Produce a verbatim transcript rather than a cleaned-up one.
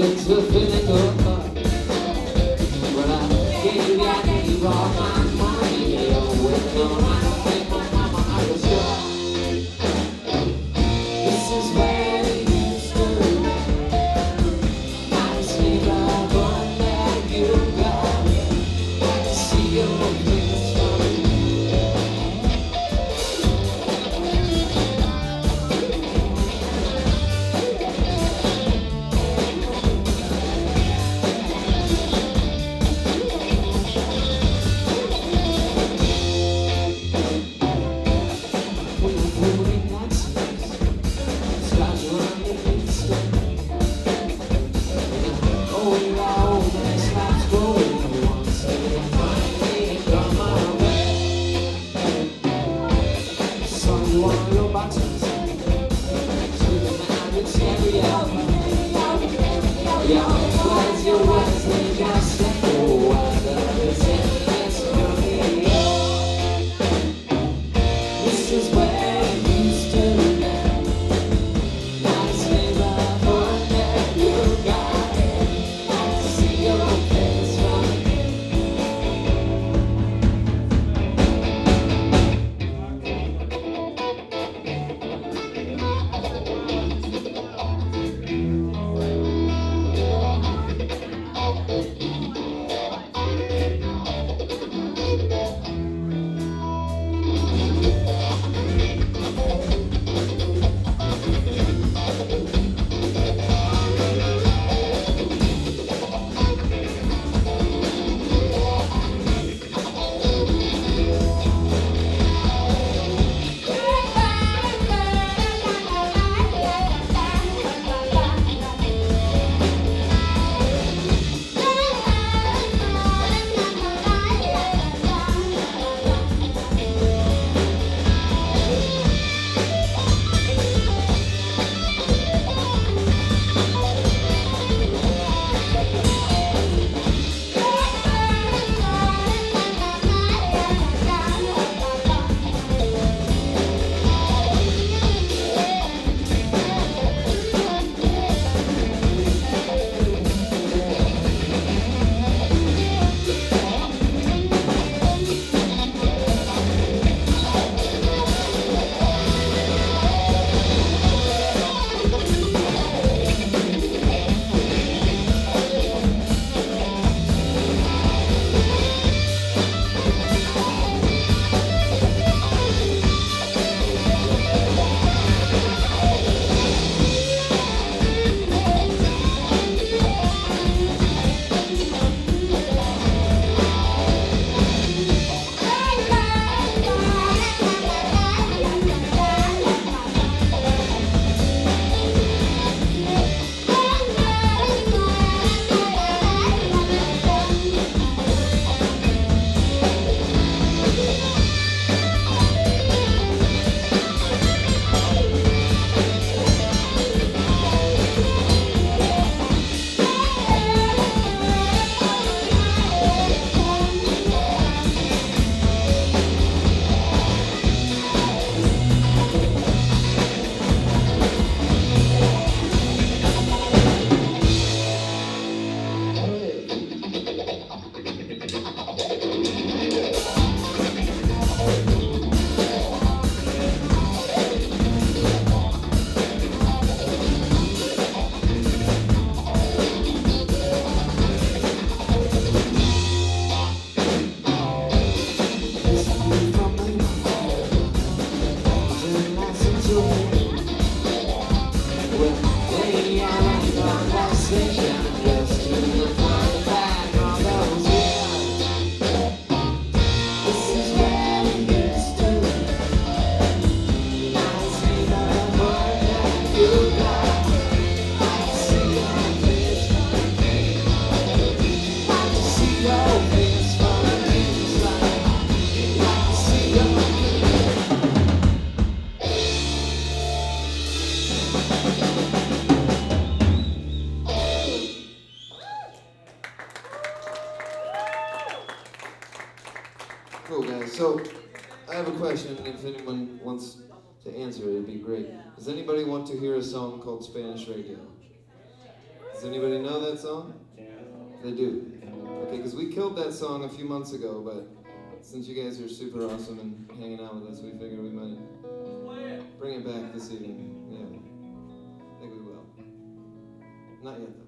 Cool, guys. So, I have a question. If anyone wants to answer it, it'd be great. Does anybody want to hear a song called Spanish Radio? Does Does anybody know that song? They do. Okay, because we killed that song a few months ago, but since you guys are super awesome and hanging out with us, we figured we might bring it back this evening. Yeah, I think we will. Not yet, though.